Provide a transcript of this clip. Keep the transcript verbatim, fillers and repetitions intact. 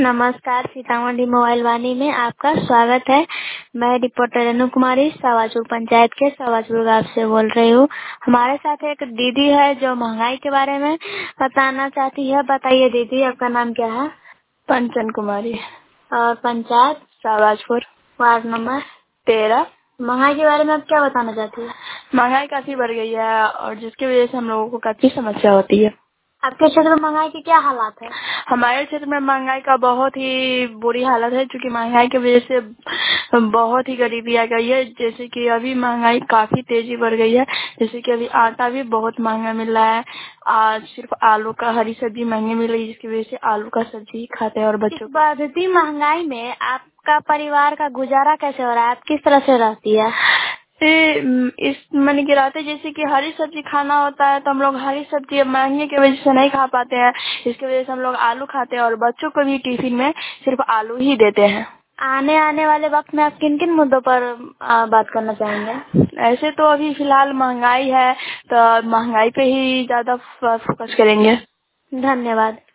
नमस्कार, सीतामढ़ी मोबाइल वाणी में आपका स्वागत है। मैं रिपोर्टर रेणु कुमारी सवाचुर पंचायत के सवाचुर गांव से बोल रही हूँ। हमारे साथ एक दीदी है जो महंगाई के बारे में बताना चाहती है। बताइए दीदी, आपका नाम क्या है? पंचन कुमारी। और पंचायत? सवाचुर। Ward number? तेरह। महंगाई के बारे में आप क्या बताना चाहती है? महंगाई काफी बढ़ गई है और जिसकी वजह से हम लोगों को काफी समस्या होती है। आपके क्षेत्र में महंगाई की क्या हालात है? हमारे क्षेत्र में महंगाई का बहुत ही बुरी हालत है, क्योंकि महंगाई की वजह से बहुत ही गरीबी आ गई है। जैसे कि अभी महंगाई काफी तेजी बढ़ गई है। जैसे कि अभी आटा भी बहुत महंगा मिल रहा है। आज सिर्फ आलू का हरी सब्जी महंगी मिल रही है, जिसकी वजह से आलू का सब्जी ही खाते हैं। और बच्चों इस बढ़ती महंगाई में आपका परिवार का गुजारा कैसे हो रहा है? आप किस तरह से रहती है? इस मैंने गिराते जैसे कि हरी सब्जी खाना होता है, तो हम लोग हरी सब्जी अब महंगे की वजह से नहीं खा पाते हैं। इसकी वजह से हम लोग आलू खाते हैं और बच्चों को भी टिफिन में सिर्फ आलू ही देते हैं। आने आने वाले वक्त में आप किन किन मुद्दों पर आ, बात करना चाहेंगे? ऐसे तो अभी फिलहाल महंगाई है, तो महंगाई पे ही ज्यादा फोकस करेंगे। धन्यवाद।